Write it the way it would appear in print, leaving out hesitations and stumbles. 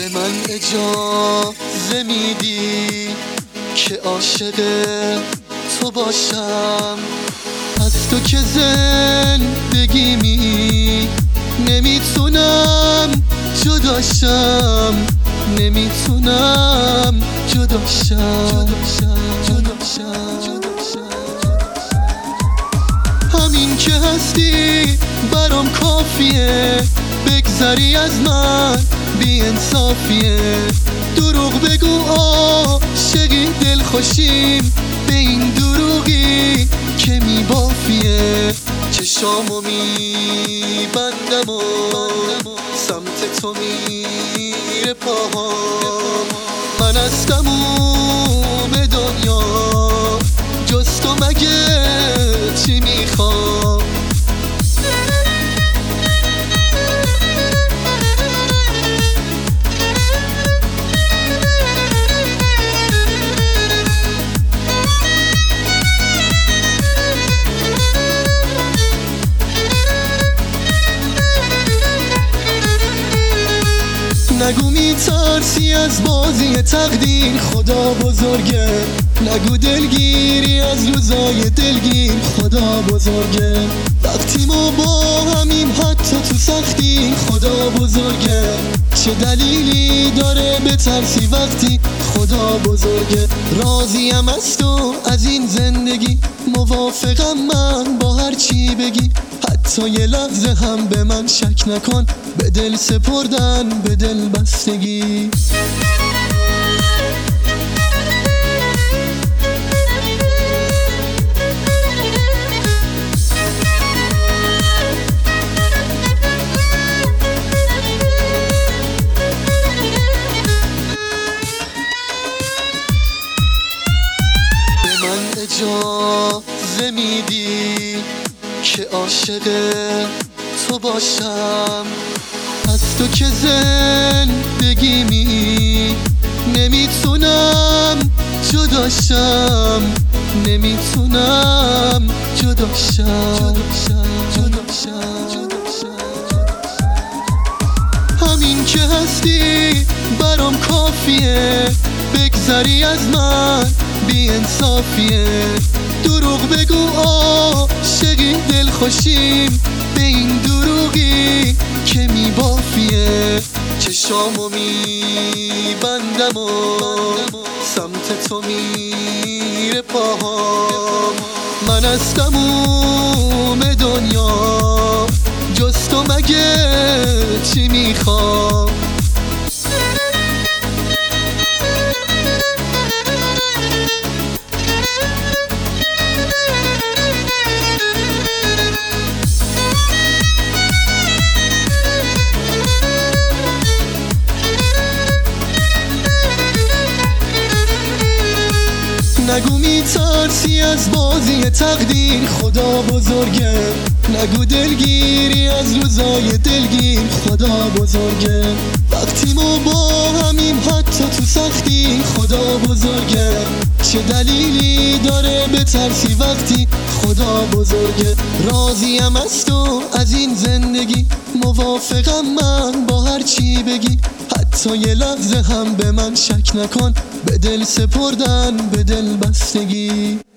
به من اجازه میدی که عاشق تو باشم، از تو که زندگیمی نمیتونم جداشم، نمیتونم جداشم. همین که هستی برام کافیه، بگذری از من بی انصافیه. دروغ بگو عاشقی دلخوشیم، به این دروغی که میبافیه. چشامو میبندم و سمت تو میره پاهام، من از تموم دنیا جز تو مگه چی میخوام؟ نگو میترسی از بازی تقدیر، خدا بزرگه. نگو دلگیری از روزای دلگیر، خدا بزرگه. وقتی ما با همیم حتی تو سختی، خدا بزرگه. چه دلیلی داره بترسی وقتی خدا بزرگه؟ راضیم از تو از این زندگی، موافقم من با هر چی بگی. حتی یه لحظه هم به من شک نکن، به دل سپردن به دل بستگی. به من اجازه میدی که عاشق تو باشم، از تو که زندگیمی نمیتونم جداشم، نمیتونم جداشم. همین که هستی برام کافیه، بگذری از من بی انصافیه. دروغ بگو عاشقی دلخوشیم، به این دروغی که میبافیه. چشامو میبندم و سمت تو میره پاهام، من از تموم دنیا جز تو مگه چی میخوام؟ نگو میترسی از بازی تقدیر، خدا بزرگه. نگو دلگیری از روزای دلگیر، خدا بزرگه. وقتی ما با همیم حتی تو سختی، خدا بزرگه. چه دلیلی داره بترسی وقتی خدا بزرگه؟ راضیم از تو از این زندگی، موافقم من با هر چی بگی. حتی یه لحظه هم به من شک نکن، به دل سپردن به دل بستگی.